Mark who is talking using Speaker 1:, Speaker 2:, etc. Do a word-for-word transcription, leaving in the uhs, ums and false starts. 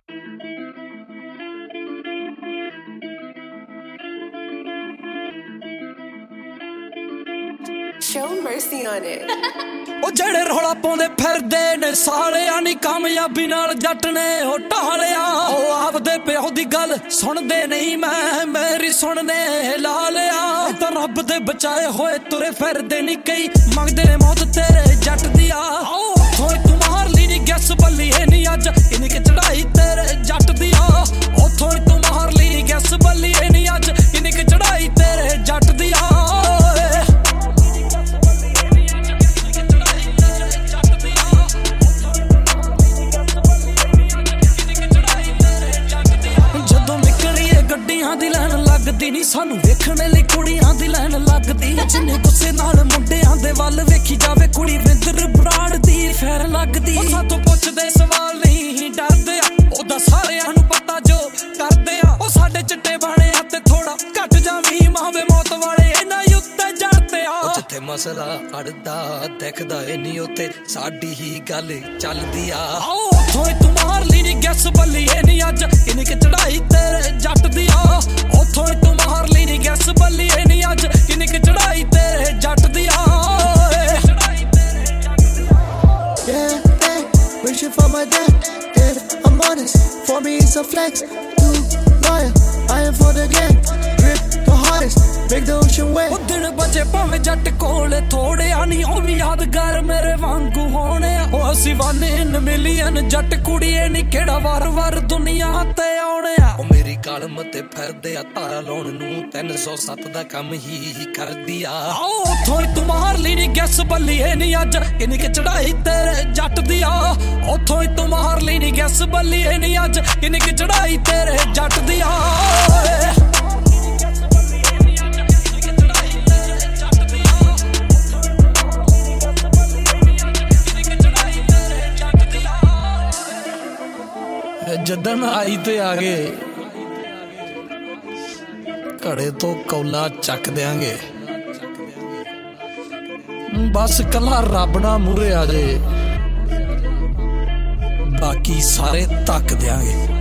Speaker 1: Show mercy on it.
Speaker 2: ਉਹ ਜਿਹੜੇ ਰੌਲਾ ਪਾਉਂਦੇ ਫਿਰਦੇ ਨੇ ਸਾਲਿਆਂ ਨੀ ਕਾਮਯਾਬੀ ਨਾਲ ਜੱਟ ਨੇ ਉਹ ਢਾਲਿਆ। ਉਹ ਆਪਦੇ ਪਿਓ ਦੀ ਗੱਲ ਸੁਣਦੇ ਨਹੀਂ, ਮੈਂ ਮੇਰੀ ਸੁਣਨੇ ਲਾ ਲਿਆ। ਤਾਂ ਰੱਬ ਦੇ ਬਚਾਏ ਹੋਏ ਤੁਰੇ ਫਿਰਦੇ ਨੀ ਕਈ, ਮੰਗਦੇ ਨੇ ਮੌਤ ਤੇਰੇ ਜੱਟ ਦੀ ਆ। ਉੱਥੋਂ ਤੂੰ ਮਾਰ ਲਈ ਨੀ ਗੈਸ ਬੱਲੀਏ ਨੀ ਅੱਜ ਇੰਨੀ ਕਿ ਚੜਾਈ ਤੇਰੇ ਜੱਟ ਦੀ ਆ। ਉੱਥੋਂ ਤੂੰ ਮਾਰ ਲਈ ਨੀ ਗੈਸ ਬੱਲੀਏ ਨੀ ਅੱਜ ਇੰਨੀ ਕਿ ਚੜਾਈ ਤੇਰੇ ਜੱਟ ਦੀ ਆ। ਗੱਡੀਆਂ ਦੀ ਲੈਣ ਲੱਗਦੀ ਨੀ ਸਾਨੂੰ ਵੇਖਣ ਲਈ ਕੁੜੀਆਂ ਦੀ ਲੈਣ ਲੱਗਦੀ। ਜਿੰਨੇ ਗੁੱਸੇ ਨਾਲ ਮੁੰਡਿਆਂ ਦੇ ਵੱਲ ਵੇਖੀ ਜਾਵੇ ਕੁੜੀ ਵਿੰਦਰ ਬਰਾੜ ਦੀ ਫੇਰ ਲੱਗਦੀ। ਉਹ ਸਾਥੋਂ ਪੁੱਛਦੇ ਸਵਾਲ ਨਹੀਂ ਡਰਦੇ ਆ, ਉਹਦਾ ਸਾਰਿਆਂ ਨੂੰ ਪਤਾ ਜੋ ਕਰਦੇ ਆ। ਉਹ ਸਾਡੇ ਚਿੱਟੇ ਬਾਣੇ ਤੇ ਥੋੜਾ ਘੱਟ ਜਾਵੀਂ ਮਾਵੇ ਮੌਤ ਵਾਲੇ ਇਹਨਾਂ ਉੱਤੇ ਜੜਦੇ ਆ। ਜਿੱਥੇ ਮਸਲਾ ਅੜਦਾ ਦਿਖਦਾ ਏ ਨੀ ਉੱਥੇ ਸਾਡੀ ਹੀ ਗੱਲ ਚੱਲਦੀ ਆ। ਉੱਥੋਂ ਤੂੰ ਮਾਰ ਲਈ ਨੀ ਗੈਸ ਬੱਲੀਏ ਨੀ ਅੱਜ ਕਿੰਨੀ ਕਿ ਚੜਾਈ ਤੇਰੇ ਜੱਟ ਦੀ ਆ। ਉੱਥੋਂ ਤੂੰ ਮਾਰ ਲਈ ਨੀ ਗੈਸ ਬੱਲੀਏ ਨੀ ਅੱਜ ਕਿੰਨੀ ਕਿ ਚੜਾਈ ਤੇਰੇ ਜੱਟ ਦੀ ਆ।
Speaker 3: Yeah, yeah, wishing for my dad, yeah, I'm honest, for me it's a flex, too loyal, I am for the gang, grip the hardest, make the ocean wet। ਉਹ ਦਿਨ ਬਚੇ ਭਾਵੇਂ ਜੱਟ ਕੋਲੇ ਥੋੜਿਆ ਨੀ, ਉਹ ਵੀ ਯਾਦਗਾਰ ਮੇਰੇ ਵਾਂਗੂ ਹੋਣੇ ਆ। ਉਹ ਅਸੀਂ ਵਾਨੇ ਇਨ ਮਿਲੀਅਨ ਜੱਟ ਕੁੜੀਏ ਨੀ ਕਿਹੜਾ ਵਾਰ ਵਾਰ ਦੁਨੀਆ ਤੇ ਆਉਣੇ ਆ। ਉਹ ਮੇਰੀ ਕਾਲਮ ਤੇ ਫਿਰਦੇ ਆ ਤਾਰਾ ਲਾਉਣ ਨੂੰ, ਤਿੰਨ ਸੌ ਸੱਤ ਦਾ ਕੰਮ ਹੀ ਕਰਦੀ ਆ। ਉੱਥੋਂ ਤੂੰ ਮਾਰ ਲਈ ਨੀ ਗੈਸ ਬੱਲੀਏ ਨੀ ਅੱਜ ਕਿੰਨੀ ਕਿ ਚੜਾਈ ਤੇਰੇ ਜੱਟ ਦੀ ਆ। ਉੱਥੋਂ ਤੂੰ ਮਾਰ ਲਈ ਨੀ ਗੈਸ ਬੱਲੀਏ ਨੀ ਅੱਜ ਕਿੰਨੀ ਕਿ ਚੜਾਈ ਤੇਰੇ ਜੱਟ ਦੀ ਆ। ਜਦਨ ਆਈ ਤੇ ਆ ਗਏ ਘੜੇ ਤੋਂ ਕੌਲਾ ਚੱਕ ਦਿਆਂਗੇ, ਬਸ ਕੱਲਾ ਰੱਬ ਨਾ ਮੂਹਰੇ ਆ ਜੇ, ਬਾਕੀ ਸਾਰੇ ਧੱਕ ਦਿਆਂਗੇ।